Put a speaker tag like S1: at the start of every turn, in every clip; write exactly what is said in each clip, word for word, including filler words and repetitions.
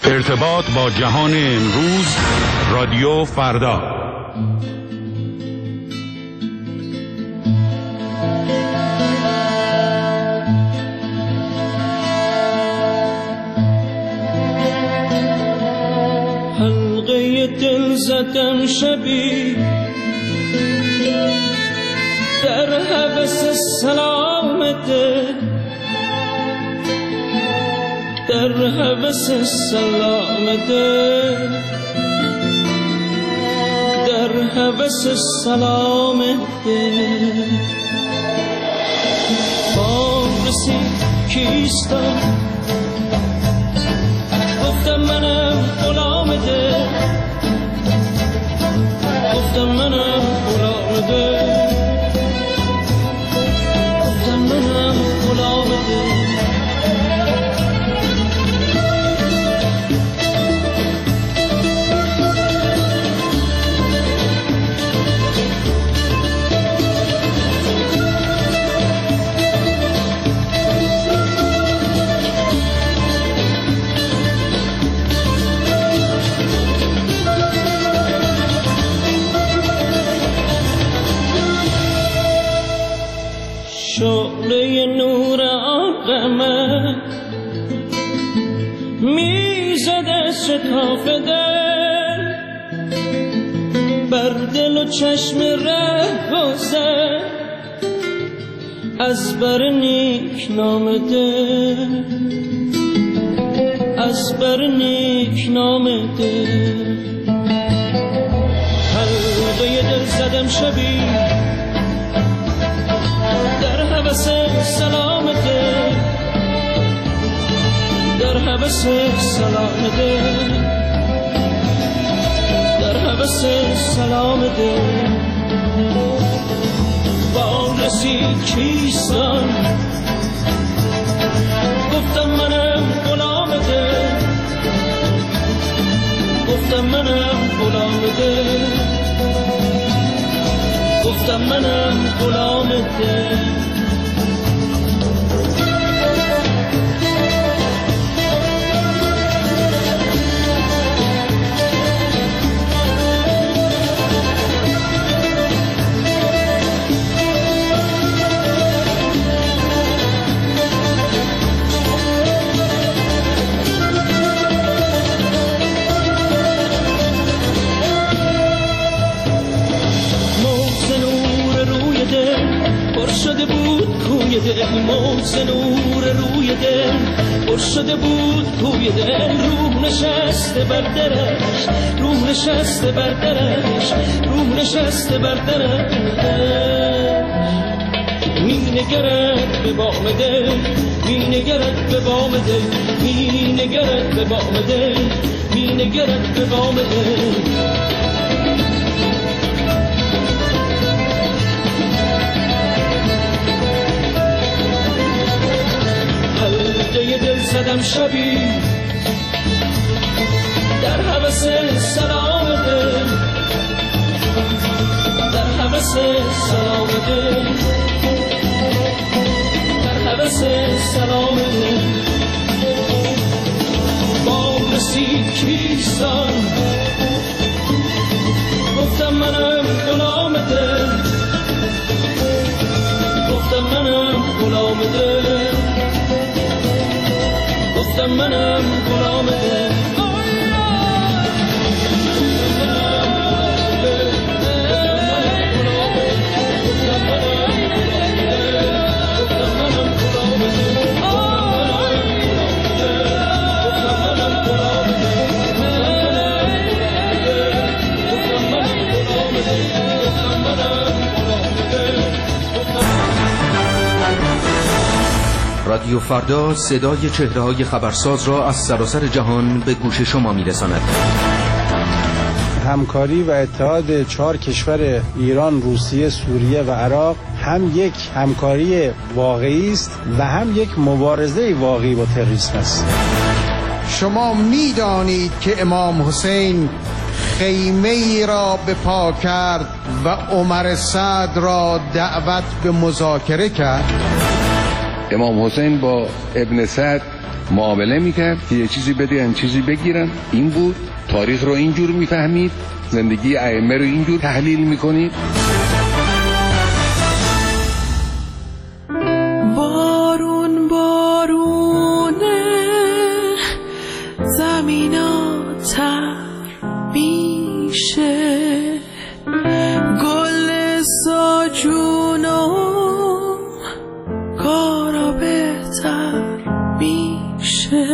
S1: ارتباط با جهان امروز، رادیو فردا.
S2: حلقه دل زدم شبی در هوس سلام دل، در هوس سلام دل، در هوس سلام دل. بام رسید کیستم، گفتم منم غلام دل، گفتم منم غلام دل، گفتم منم غلام دل. شعله نور آقامت میزد از شتاف دل، بر دل و چشم ره گذر از بر نیک نام دل، از بر نیک نام دل. حلقه دل زدم شبی در هوس سلام دل، در هوس سلام دل، در هوس سلام دل. با رسید کیستان، گفتم منم غلام دل، گفتم منم غلام دل، گفتم منم غلام دل. شده بود کوی دل، موج نور روی دل پر شده بود کوی دل. روح نشسته بر درش، روح نشسته بر درش، روح نشسته بر درش. می نگرد به بام دل، می نگرد به بام دل، می نگرد به بام دل، می نگرد به بام دل. حلقه دل زدم شبی در هوس سلام دل، در هوس سلام دل، در هوس سلام دل. بام رسید کیستان، گفتم منم غلام دل، گفتم منم غلام دل، گفتم منم غلام دل.
S3: رادیو فردا صدای چهره‌های خبرساز را از سراسر جهان به گوش شما می‌رساند.
S4: همکاری و اتحاد چهار کشور ایران، روسیه، سوریه و عراق هم یک همکاری واقعی است و هم یک مبارزه واقعی با تروریسم است.
S5: شما می‌دانید که امام حسین خیمه ای را به پا کرد و عمر سعد را دعوت به مذاکره کرد.
S6: امام حسین با ابن سعد معامله میکرد که یه چیزی بده یه چیزی بگیرن. این بود. تاریخ رو اینجور میفهمید، زندگی ائمه رو اینجور تحلیل میکنید.
S7: بارون بارونه زمینا تر میشه، گل ساجونم کارا بهتر میشه،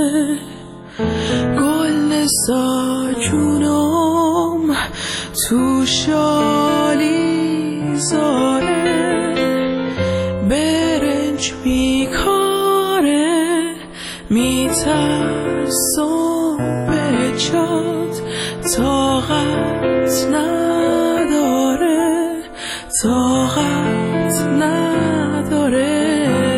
S7: گل ساجونم تو شالی زاره، برنج میکاره، میترسم به جات طاقت نداره، طاقت نداره.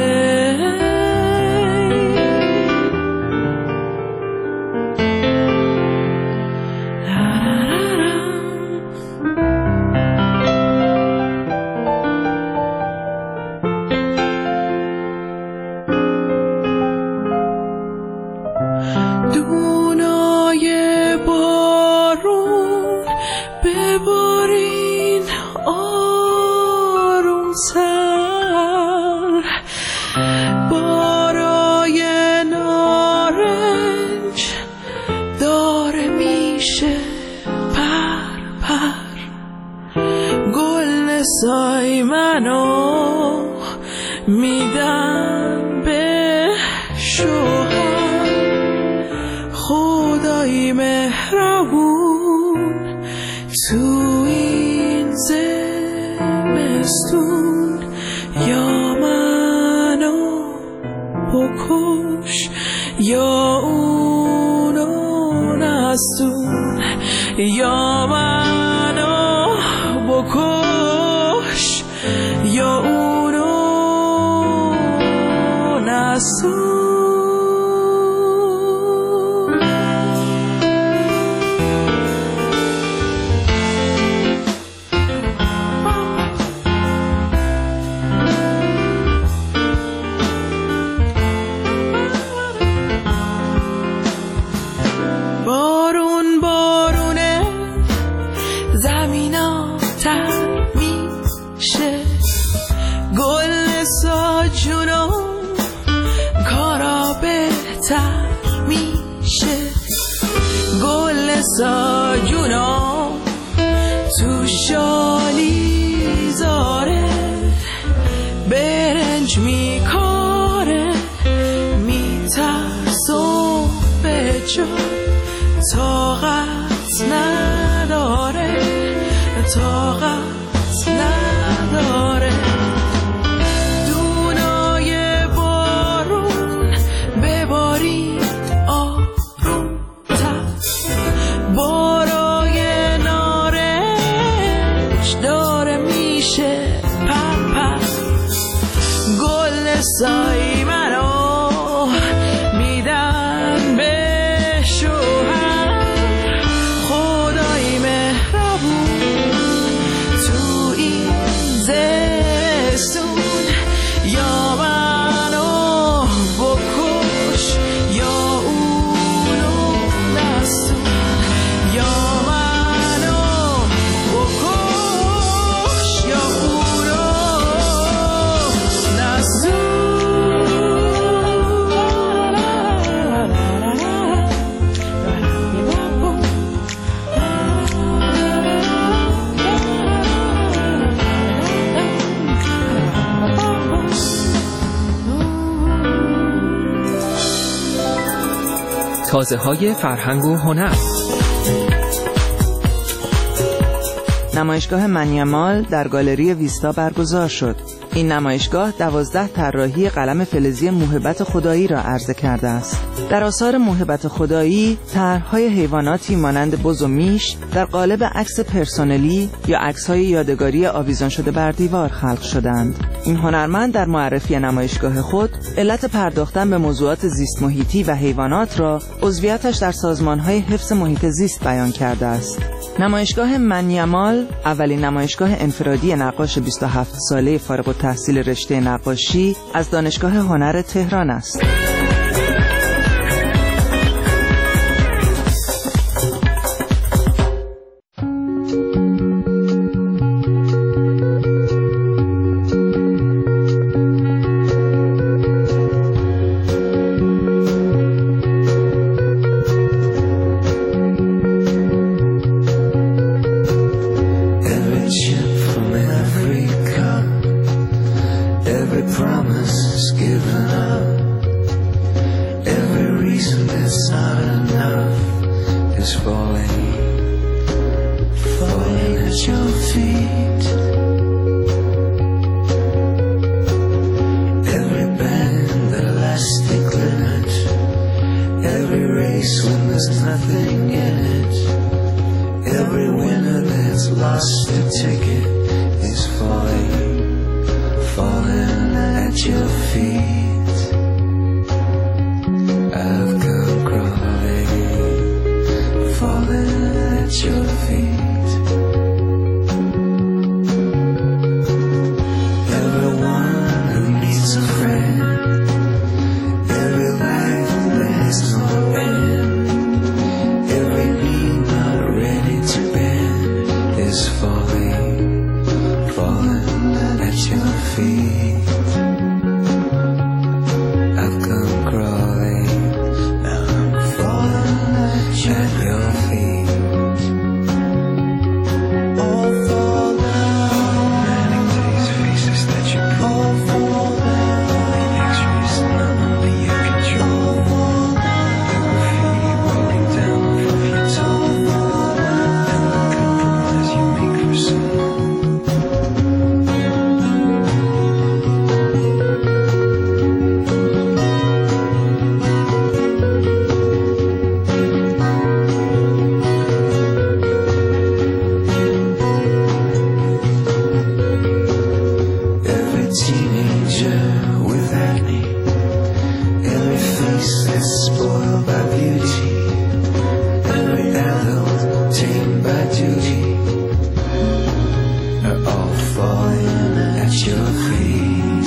S7: دونای بارون ببارین آرومتر، بارای نارنج داره میشه پر پر، گل سای منو میدم به شوهر، خدای مهربون تو این زمستون، یا منو بکش یا اونو نستون، یا منو بکش یا اونو نستون. بارون بارونه زمینا تر میشه، گل ساجونم کارا بهتر میشه، گل ساجونم تو شالی زاره، برنج میکاره، میترسم به جا طاقت نداره، طاقت نداره. دونای بارون ببارید آرومتر، بارای نارنج داره میشه پر پر، گل سای منو میدن به شوهر، خدای مهربون تو این زمستون، یا منو بکش یا اونو نستون، یا منو بکش یا اونو نستون.
S8: تازه‌های فرهنگ و هنر. نمایشگاه منیمال در گالری ویستا برگزار شد. این نمایشگاه دوازده طراحی قلم فلزی موهبت خدایی را عرضه کرده است. در آثار موهبت خدایی، طرح‌های حیواناتی مانند بز و میش در قالب عکس پرسنلی یا عکس‌های یادگاری آویزان شده بر دیوار خلق شدند. این هنرمند در معرفی نمایشگاه خود علت پرداختن به موضوعات زیست محیطی و حیوانات را عضویتش در سازمان‌های حفظ محیط زیست بیان کرده است. نمایشگاه منیمال اولین نمایشگاه انفرادی نقاش بیست و هفت ساله فارغ التحصیل رشته نقاشی از دانشگاه هنر تهران است.
S7: falling, falling at your feet. Every bend, elastic limit, every race when there's nothing in it, every winner that's lost a ticket is falling, falling at your feet. I've come crawling, falling at your feet. Everyone who needs a friend, every life that has no end, every knee not ready to bend is falling, falling at your feet. I've come crawling, now I'm falling at your feet. All fall down, running to these faces that you put. All fall down, only X-rays, none only you control. Every feet rolling down from your toe, and the compromise you make for soon. Every teenager with acne, every face that's spoiled by beauty, every adult tamed by duty, are all falling at your feet.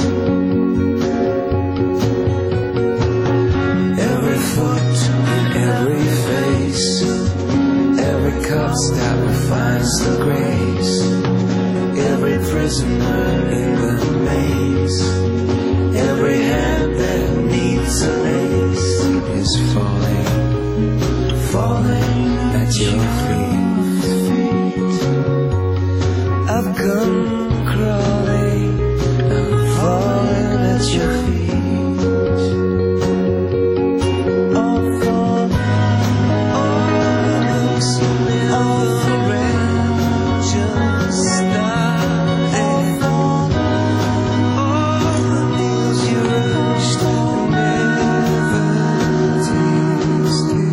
S7: Every foot in every face, every cup stop finds the grace, every prisoner in the maze, every hand that needs a lace is falling, falling at your feet. I've come crawling, I'm falling at your feet. All fall, all looks, all around just stop. All fall, all the meals you rushed and never tasted.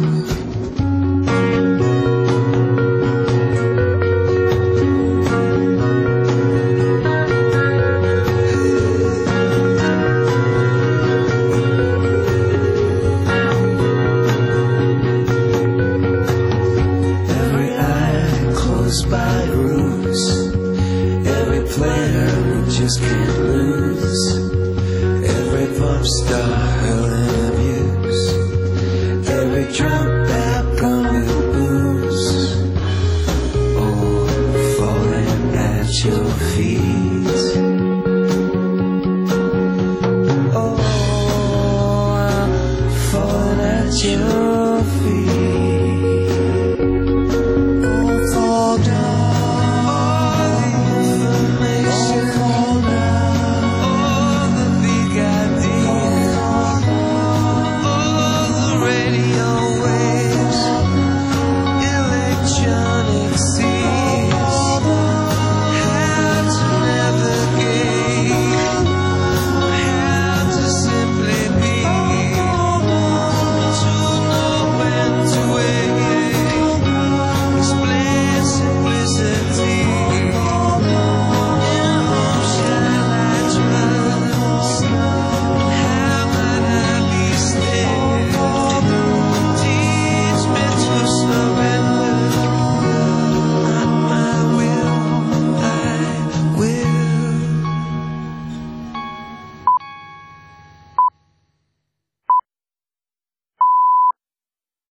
S7: Every eye closed by rules, every player who just can't lose, every pop star held in abuse, every drum